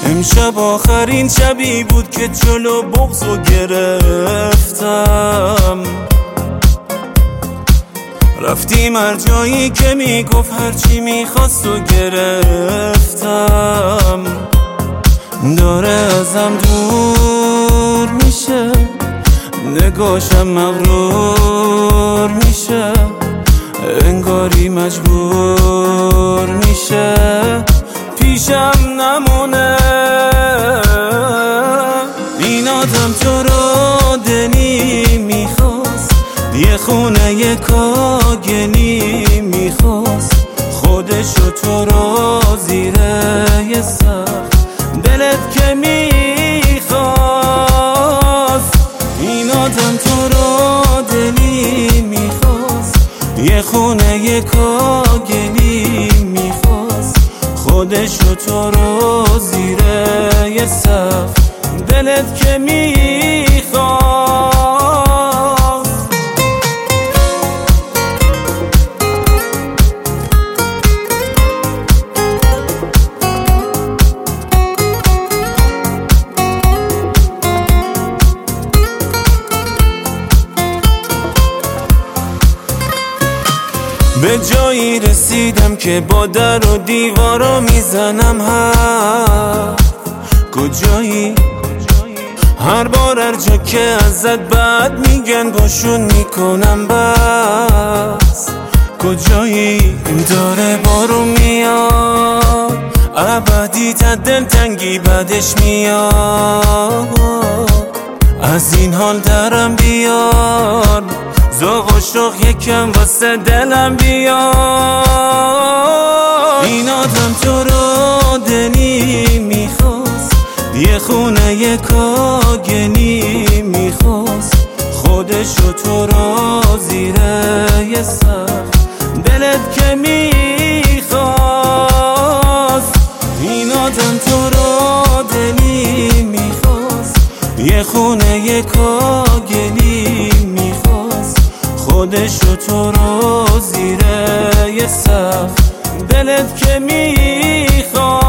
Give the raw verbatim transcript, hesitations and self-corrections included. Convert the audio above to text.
امشب آخرین شبی بود که جلو بغضو گرفتم. رفتیم هر جایی که میگفت هرچی میخواست و گرفتم. داره ازم دور میشه، نگاشم مغرور میشه، انگاری مجبور میشه پیشم نمونه. این آدم تو رو دلی میخواست، یه خونه یه کاگلی میخواست، خودشو تو رو زیره یه سخت دلت که میخواست. این آدم تو رو دلی میخواست، یه خونه یه کاگلی میخواست، خودشو تو رو زیره یه سقف دلت که میخواست. به جایی رسیدم که با در و دیوارا میزنم حرف. کجایی؟ هر بار هر جا که ازت بد میگن باشون میکنم بس. کجایی؟ داره بارو میاد ابدی تا دلتنگی بعدش میاد. از این حال درم بیار، ذوق و شوق یکم واسه دلم بیار. این آدم تو رو دلی میخواست، یه خونه یه کاگلی میخواست، خودشو تو رو زیره یه سقف دلت که میخواست. این آدم تو رو دلی میخواست، یه خونه یه کاگلی میخواست، خودشو تو رو زیره یه سقف دلت که میخواست.